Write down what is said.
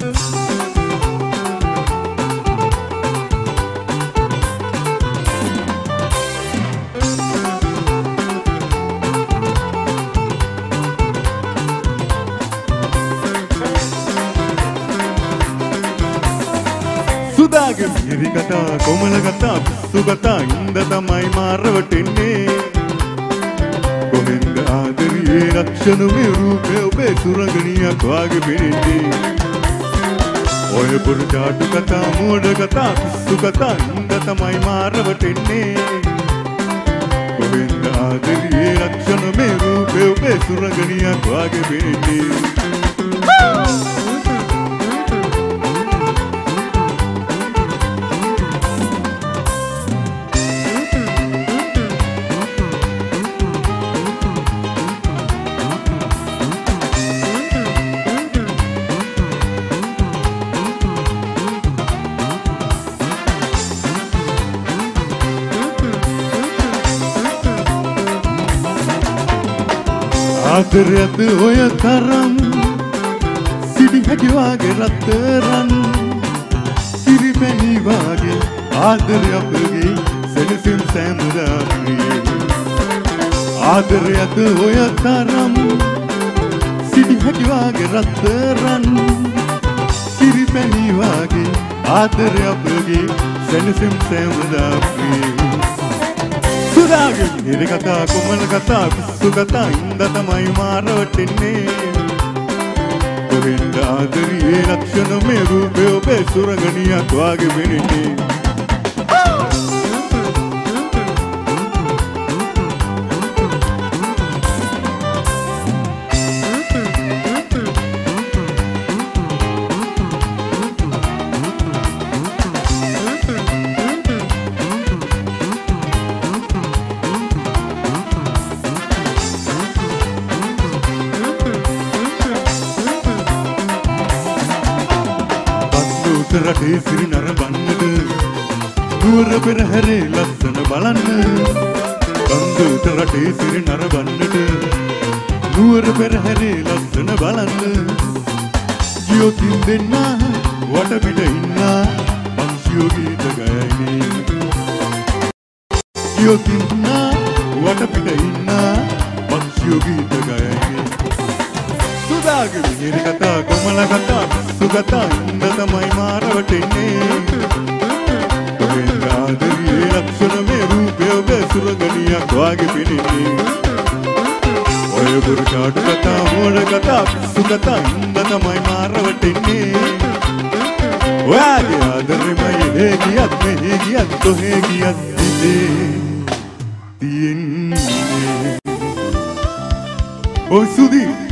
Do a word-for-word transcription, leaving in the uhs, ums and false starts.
සුදාගේ මිහිරි කතා කොමල කතා පිස්සු කතා ඉඳ තමයි මාරවටෙන්නේ කොහෙන්ද ආදරියේ ලක්ෂණ මේ රූපේ ඔබේ සුරගණියක් වාගේ පෙනෙන්නේ ඔය පුරු ජාඩු කතා මෝඩ කතා පිස්සු කතා ඉඳ තමයි මාරවටෙන්නේ කොහෙන්ද ආදරියේ ලක්ෂණ මේ රූපේ ඔබේ සුරගණියක් වාගේ පෙනෙන්නේ ආදරයද ඔය තරම් සිටිහැකි වාගේ රත්තරන් කිරිපැණි වාගේ ආදරය අපගේ සෙනසින් සෑම රාත්‍රියේ ආදරයද ඔය තරම් සිටිහැකි වාගේ රත්තරන් කිරිපැණි වාගේ ආදරය අපගේ සෙනසින් සෑම රාත්‍රියේ සුදාගේ මිහිරි කතා කොමල කතා පිස්සු කතා ඉඳ තමයි මාරවටෙන්නේ කොහෙන්ද ආදරියේ ලක්ෂණ මේ රූපේ ඔබේ සුරගණියක් වාගේ පෙනෙන්නේ රටේ සිරි නරඹන්නද නුවර පෙරහැරේ ලස්සන බලන්න බන්දුත රටේ සිරි නරඹන්නද නුවර පෙරහැරේ ලස්සන බලන්න ජීවිතින් දෙන්න වට පිට ඉන්න පන්සියෝ ගීත ගයන්නේ ජීවිතින් වට පිට ඉන්න පන්සියෝ ගීත ගයන්නේ සුදාගේ මිහිරි කතා කොමල කතා සුගතා ඉන්න තමයි මාරවටෙන්නේ කොහෙන්ද ආදරියේ ලක්ෂණ මේ රූපේ ඔබේ සුරගණියක් වාගේ පෙනෙන්නේ ඔය පුරු ජාඩු කතා මෝඩ කතා පිස්සු කතා ඉන්න තමයි මාරවටෙන්නේ ඔයාගේ ආදරෙමයි හේ ගියත් මෙහි ගියත් කොහේ ගියත් ඉතේ තියෙන්නේ ඔය සුදී